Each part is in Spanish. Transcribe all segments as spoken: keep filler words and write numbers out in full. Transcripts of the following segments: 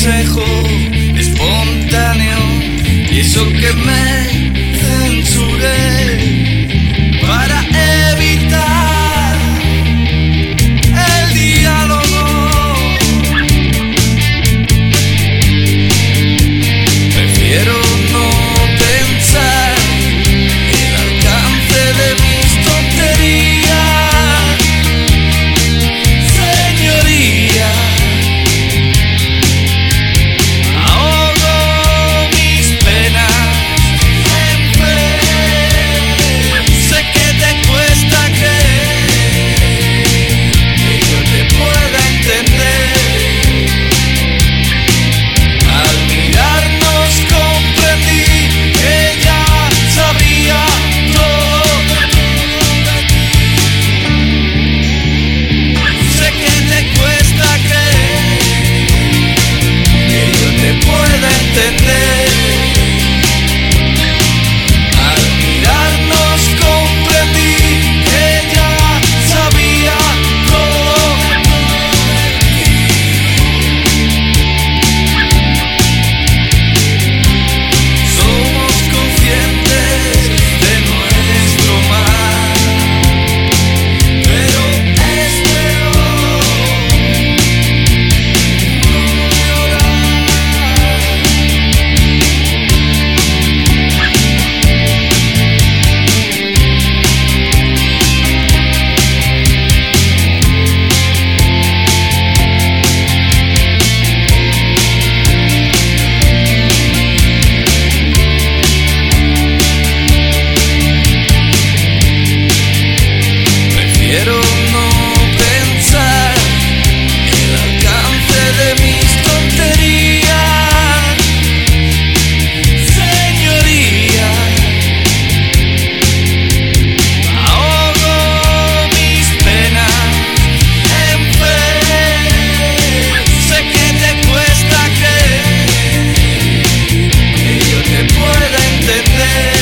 consejo espontáneo y eso que me censuré para evitar el diálogo. Prefiero no pensar el alcance de mis tonterías, señoría. Ahogo mis penas en fe. Sé que te cuesta creer que yo te pueda entender. Al mirarnos comprendí que ya sabía todo de ti. Sé que te cuesta creer que yo te pueda entender. Al mirarnos comprendí que ya sabía todo de ti. Somos conscientes de nuestro mal, pero es peor no llorar. Prefiero no pensar el alcance de mis tonterías, señoría. Ahogo mis penas en fe. Sé que te cuesta creer que yo te pueda entender.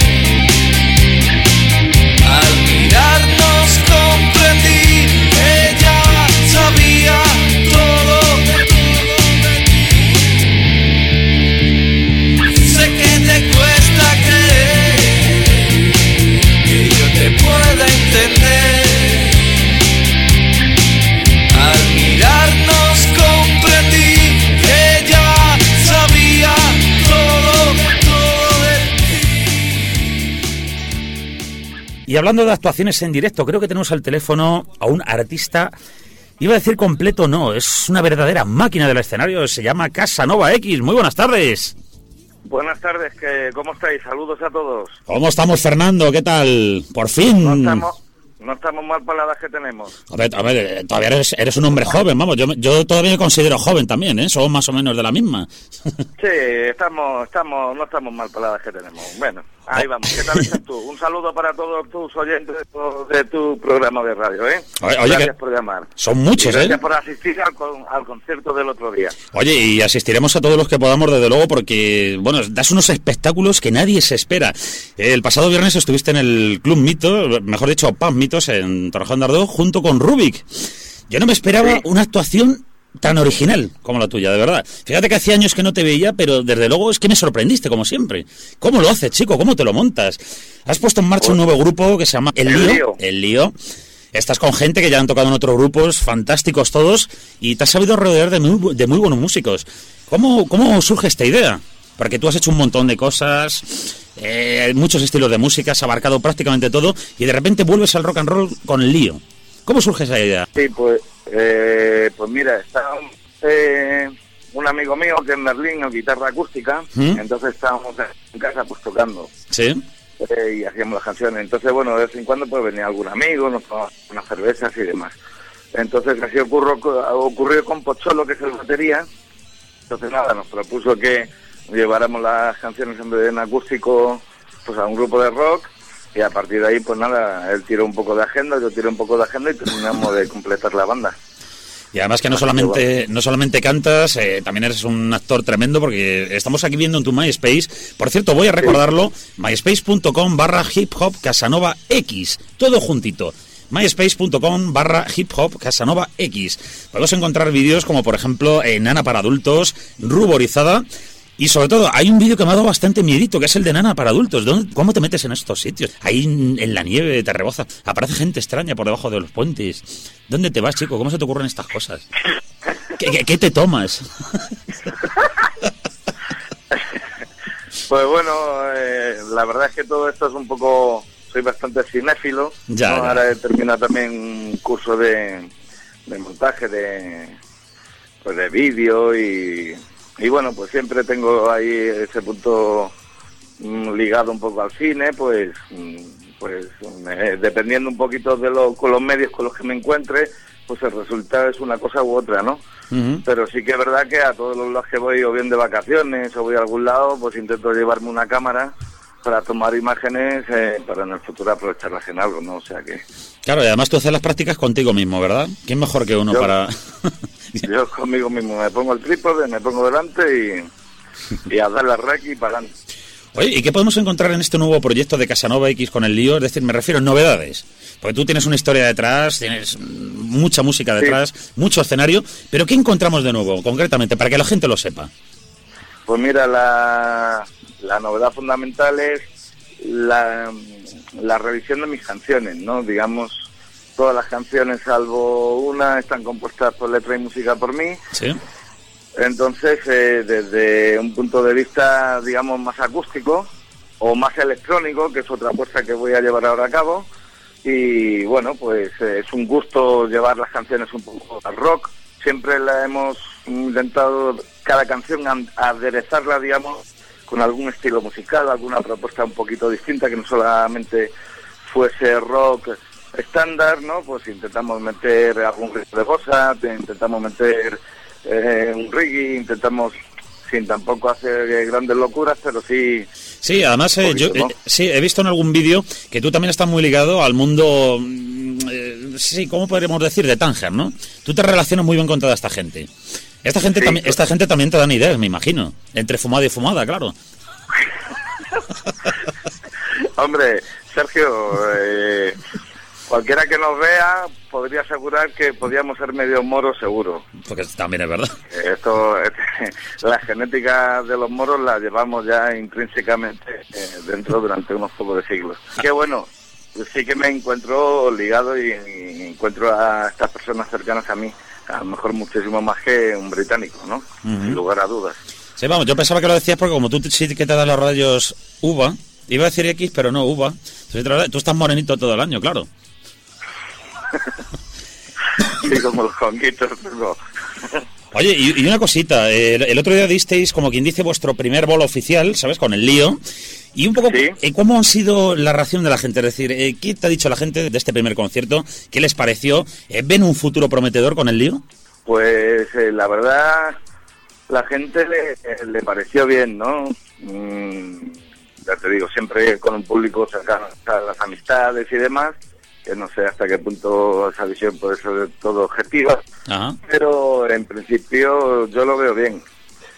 Al mirarnos comprendí que ya sabía todo de ti. Sé que te cuesta creer que yo te pueda entender. Al mirarnos comprendí que ya sabía todo, todo de ti. Y hablando de actuaciones en directo, creo que tenemos al teléfono a un artista, iba a decir completo, no, es una verdadera máquina del escenario, se llama Casanova X. Muy buenas tardes. Buenas tardes, que ¿cómo estáis? Saludos a todos. ¿Cómo estamos, Fernando? ¿Qué tal? Por fin. No estamos, no estamos mal para la edad que tenemos. A ver, a ver, todavía eres, eres un hombre joven, vamos, yo, yo todavía me considero joven también, ¿eh? Somos más o menos de la misma. Sí, estamos, estamos, no estamos mal para la edad que tenemos. Bueno, ahí vamos. ¿Qué tal estás tú? Un saludo para todos tus oyentes de tu, de tu programa de radio, ¿eh? Oye, oye, gracias que por llamar. son muchos, Y gracias ¿eh? por asistir al, con- al concierto del otro día. Oye, y asistiremos a todos los que podamos, desde luego, porque, bueno, das unos espectáculos que nadie se espera. El pasado viernes estuviste en el Club Mito, mejor dicho, Pub Mitos, en Torrejón de Ardoz, junto con Rubik. Yo no me esperaba Sí. una actuación tan original como la tuya, de verdad. Fíjate que hacía años que no te veía, pero desde luego es que me sorprendiste, como siempre. ¿Cómo lo haces, chico? ¿Cómo te lo montas? Has puesto en marcha un nuevo grupo que se llama El El Lío. Lío. El Lío. Estás con gente que ya han tocado en otros grupos, fantásticos todos, y te has sabido rodear de muy, bu- de muy buenos músicos. ¿Cómo, cómo surge esta idea? Porque tú has hecho un montón de cosas, eh, muchos estilos de música, has abarcado prácticamente todo, y de repente vuelves al rock and roll con El Lío. ¿Cómo surge esa idea? Sí, pues, eh, pues mira, está eh, un amigo mío que es Merlín, en guitarra acústica, ¿Mm? entonces estábamos en casa pues tocando. ¿Sí? Eh, y hacíamos las canciones. Entonces, bueno, de vez en cuando pues venía algún amigo, nos tomábamos unas cervezas y demás. Entonces, así ocurrió, ocurrió con Pocholo, que es el batería. Entonces, nada, nos propuso que lleváramos las canciones en vez de en acústico pues a un grupo de rock, y a partir de ahí, pues nada, él tiró un poco de agenda, yo tiré un poco de agenda y terminamos de completar la banda. Y además que no solamente no solamente cantas, eh, también eres un actor tremendo, porque estamos aquí viendo en tu MySpace. Por cierto, voy a recordarlo, myspace punto com barra hip hop Casanova X, todo juntito. myspace.com barra hip hop Casanova X. Podemos encontrar vídeos como, por ejemplo, Nana para adultos, Ruborizada. Y sobre todo, hay un vídeo que me ha dado bastante miedito, que es el de Nana para adultos. ¿Dónde, ¿Cómo te metes en estos sitios? Ahí en, en la nieve te reboza. Aparece gente extraña por debajo de los puentes. ¿Dónde te vas, chico? ¿Cómo se te ocurren estas cosas? ¿Qué, qué, qué te tomas? Pues bueno, eh, la verdad es que todo esto es un poco... Soy bastante cinéfilo. Ya, ¿no? ya. Ahora he terminado también un curso de, de montaje de, pues de vídeo y... Y bueno, pues siempre tengo ahí ese punto mm, ligado un poco al cine, pues mm, pues eh, dependiendo un poquito de lo, con los medios con los que me encuentre, pues el resultado es una cosa u otra, ¿no? Uh-huh. Pero sí que es verdad que a todos los lados que voy, o bien de vacaciones, o voy a algún lado, pues intento llevarme una cámara para tomar imágenes, eh, para en el futuro aprovecharlas en algo, ¿no? O sea que... Claro, y además tú haces las prácticas contigo mismo, ¿verdad? ¿Quién mejor que uno yo, para...? Yo conmigo mismo, me pongo el trípode, me pongo delante y, y a dar la rec y para adelante. Oye, ¿y qué podemos encontrar en este nuevo proyecto de Casanova X con el lío? Es decir, me refiero a novedades. Porque tú tienes una historia detrás, tienes mucha música detrás, sí, mucho escenario, pero ¿qué encontramos de nuevo, concretamente, para que la gente lo sepa? Pues mira, la, la novedad fundamental es la, la revisión de mis canciones, ¿no? Digamos, todas las canciones, salvo una, están compuestas por letra y música por mí. Sí. Entonces, eh, desde un punto de vista, digamos, más acústico o más electrónico, que es otra apuesta que voy a llevar ahora a cabo. Y bueno, pues eh, es un gusto llevar las canciones un poco al rock. Siempre la hemos intentado, cada canción, aderezarla, digamos, con algún estilo musical, alguna propuesta un poquito distinta, que no solamente fuese rock estándar, ¿no? Pues intentamos meter algún ritmo de bossa, intentamos meter eh, un reggae, intentamos, sin tampoco hacer grandes locuras, pero sí... Sí, además eh, yo eh, sí, he visto en algún vídeo que tú también estás muy ligado al mundo, eh, sí, ¿cómo podríamos decir? De Tánger, ¿no? Tú te relacionas muy bien con toda esta gente. Esta gente, sí, también, pues... esta gente también te dan ideas, me imagino, entre fumada y fumada, claro. Hombre, Sergio... Eh... Cualquiera que nos vea podría asegurar que podíamos ser medio moros seguro. Porque también es verdad. Esto, la genética de los moros la llevamos ya intrínsecamente eh, dentro durante unos pocos de siglos. Que bueno, sí que me encuentro ligado y, y encuentro a estas personas cercanas a mí, a lo mejor muchísimo más que un británico, ¿no? Uh-huh. Sin lugar a dudas. Sí, vamos, yo pensaba que lo decías porque como tú sí que te das los rayos uva, iba a decir X, pero no uva. Tú estás morenito todo el año, claro. Sí, como los conquitos. No. Oye, y, y una cosita, el, el otro día disteis, como quien dice, vuestro primer bolo oficial, ¿sabes? Con el lío. Y un poco, ¿sí? eh, ¿cómo ha sido la reacción de la gente? Es decir, eh, ¿qué te ha dicho la gente de este primer concierto? ¿Qué les pareció? Eh, ¿Ven un futuro prometedor con el lío? Pues eh, la verdad, la gente le, le pareció bien, ¿no? Mm, ya te digo, siempre con un público cercano a las amistades y demás, que no sé hasta qué punto esa visión puede ser de todo objetiva. Ajá. Pero en principio yo lo veo bien.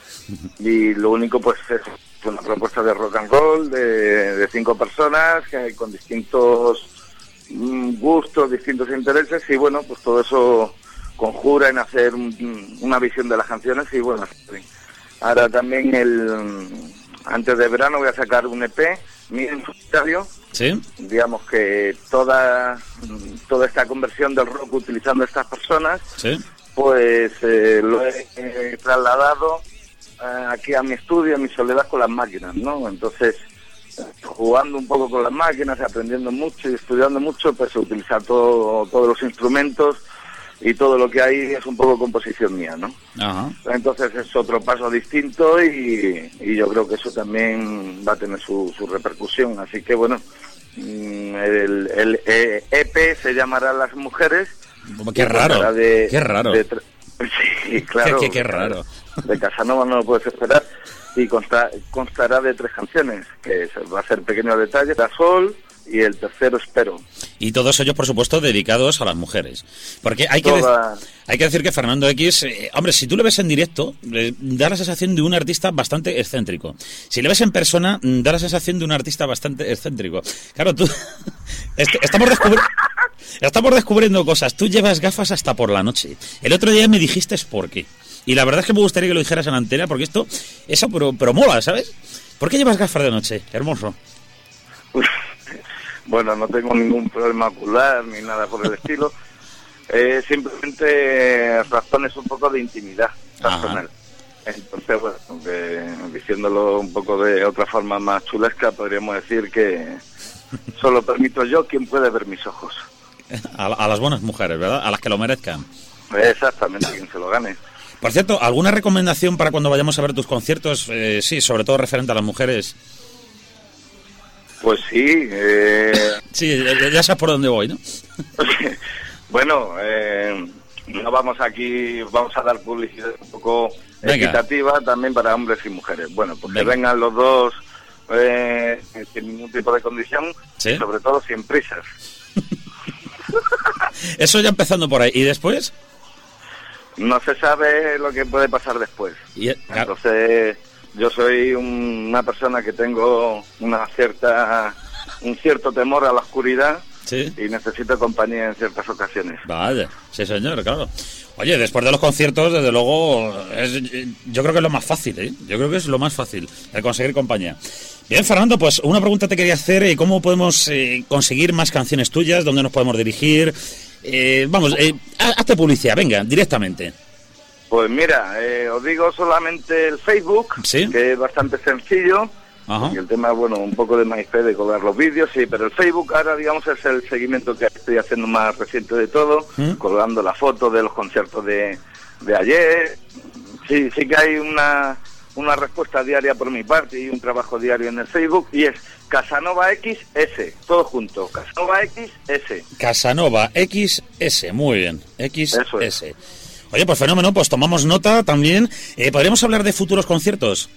Y lo único pues es una propuesta de rock and roll de, de cinco personas que con distintos mm, gustos, distintos intereses, y bueno, pues todo eso conjura en hacer un, una visión de las canciones. Y bueno, ahora también el antes de verano voy a sacar un E P mío en solitario. ¿Sí? Digamos que toda toda esta conversión del rock utilizando estas personas, ¿sí? Pues eh, lo he eh, trasladado eh, aquí a mi estudio, a mi soledad con las máquinas, ¿no? Entonces, eh, jugando un poco con las máquinas, aprendiendo mucho y estudiando mucho, pues utilizar todo, todos los instrumentos y todo lo que hay es un poco composición mía, ¿no? Ajá. Entonces es otro paso distinto y, y yo creo que eso también va a tener su, su repercusión. Así que bueno, el, el E P se llamará Las Mujeres. Qué raro, de, qué raro. De, sí, claro. Qué, qué, qué raro. De Casanova no lo puedes esperar. Y consta, constará de tres canciones, que va a ser Pequeño Detalle, La Sol y el tercero Espero. Y todos ellos, por supuesto, dedicados a las mujeres. Porque hay que, Toda... de- hay que decir que Fernando X, eh, hombre, si tú le ves en directo, eh, da la sensación de un artista bastante excéntrico. Si le ves en persona, da la sensación de un artista bastante excéntrico. Claro, tú... est- estamos descubriendo... Estamos descubriendo cosas. Tú llevas gafas hasta por la noche. El otro día me dijiste por qué. Y la verdad es que me gustaría que lo dijeras en antena, porque esto, eso, pero, pero mola, ¿sabes? ¿Por qué llevas gafas de noche, hermoso? Bueno, no tengo ningún problema ocular ni nada por el estilo. Eh, simplemente razones un poco de intimidad personal. Entonces, bueno, que, diciéndolo un poco de otra forma más chulesca, podríamos decir que solo permito yo quien puede ver mis ojos. A, a las buenas mujeres, ¿verdad? A las que lo merezcan. Exactamente, quien se lo gane. Por cierto, ¿alguna recomendación para cuando vayamos a ver tus conciertos? Eh, sí, sobre todo referente a las mujeres. Pues sí. Eh... Sí, ya, ya sabes por dónde voy, ¿no? Bueno, eh, no vamos aquí, vamos a dar publicidad un poco Venga. equitativa también para hombres y mujeres. Bueno, pues Venga. que vengan los dos eh, sin ningún tipo de condición, ¿sí? Y sobre todo sin prisas. Eso ya empezando por ahí. ¿Y después? No se sabe lo que puede pasar después. Y, claro. Entonces, yo soy un, una persona que tengo una cierta, un cierto temor a la oscuridad. ¿Sí? Y necesito compañía en ciertas ocasiones. Vaya, sí señor, claro. Oye, después de los conciertos, desde luego, es, yo creo que es lo más fácil, ¿eh? Yo creo que es lo más fácil, el conseguir compañía. Bien, Fernando, pues una pregunta te quería hacer, ¿cómo podemos eh, conseguir más canciones tuyas? ¿Dónde nos podemos dirigir? Eh, vamos, eh, hazte publicidad, venga, directamente. Pues mira, eh, os digo solamente el Facebook, ¿sí? Que es bastante sencillo. Ajá. Y el tema, bueno, un poco de MySpace, de colgar los vídeos, sí, pero el Facebook ahora, digamos, es el seguimiento que estoy haciendo más reciente de todo, ¿Mm? colgando la foto de los conciertos de, de ayer. Sí, sí que hay una, una respuesta diaria por mi parte y un trabajo diario en el Facebook, y es Casanova X S, todo junto, Casanova X S. Casanova X S, muy bien, X S. Oye, pues fenómeno, pues tomamos nota también. Eh, ¿Podríamos hablar de futuros conciertos?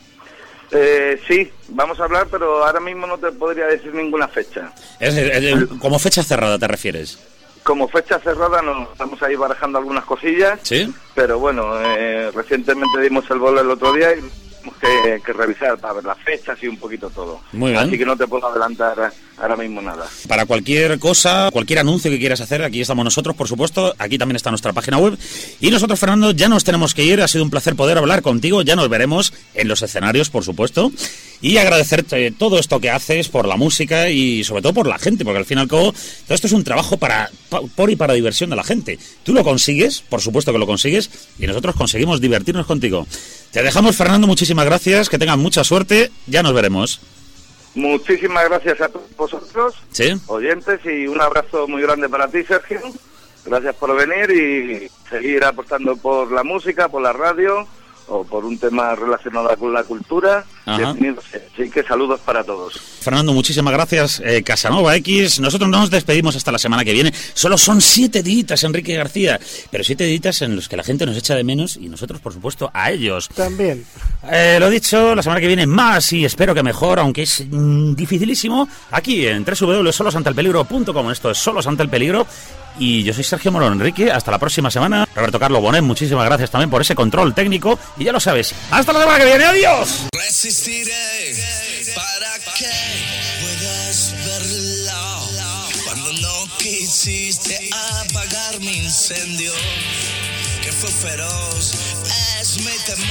Eh, sí, vamos a hablar, pero ahora mismo no te podría decir ninguna fecha. Es, es, es, ¿Como fecha cerrada te refieres? Como fecha cerrada no, estamos ahí barajando algunas cosillas, ¿sí? Pero bueno, eh, recientemente dimos el bolo el otro día y tenemos que, que revisar para ver las fechas y un poquito todo. Muy bien. Así que no te puedo adelantar ahora mismo nada. Para cualquier cosa, cualquier anuncio que quieras hacer, aquí estamos nosotros, por supuesto. Aquí también está nuestra página web. Y nosotros, Fernando, ya nos tenemos que ir. Ha sido un placer poder hablar contigo. Ya nos veremos en los escenarios, por supuesto. Y agradecerte todo esto que haces por la música y sobre todo por la gente, porque al fin y al cabo todo esto es un trabajo para, por y para diversión de la gente. Tú lo consigues, por supuesto que lo consigues, y nosotros conseguimos divertirnos contigo. Te dejamos, Fernando, muchísimas gracias, que tengan mucha suerte, ya nos veremos. Muchísimas gracias a todos vosotros, ¿sí? Oyentes, y un abrazo muy grande para ti, Sergio. Gracias por venir y seguir apostando por la música, por la radio, o por un tema relacionado con la cultura. Bienvenidos. Así que saludos para todos. Fernando, muchísimas gracias. Eh, Casanova X, nosotros no nos despedimos hasta la semana que viene. Solo son siete días, Enrique García, pero siete días en los que la gente nos echa de menos y nosotros, por supuesto, a ellos. También. Eh, lo dicho, la semana que viene más y espero que mejor, aunque es mm, dificilísimo, aquí en doble u doble u doble u punto solos ante el peligro punto com. Esto es Solos ante el Peligro. Y yo soy Sergio Morón. Enrique, hasta la próxima semana. Roberto Carlos Bonet, muchísimas gracias también por ese control técnico. Y ya lo sabes, hasta la semana que viene. ¡Adiós! Resistiré para que puedas verlo. Cuando no quisiste apagar mi incendio, que fue feroz, es mi temor.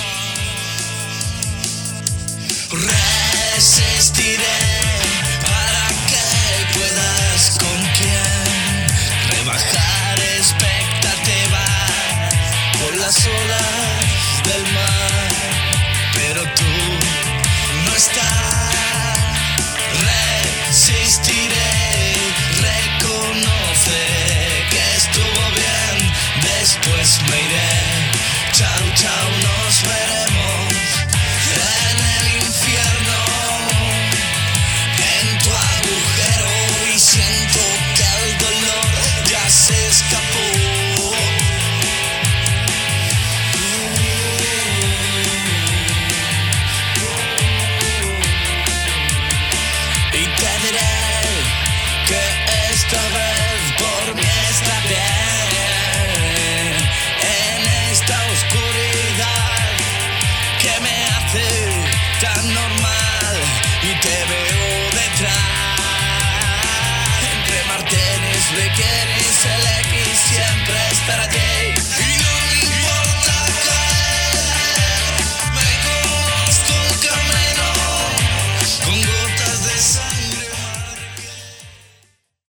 Resistiré para que puedas con quien rebajar.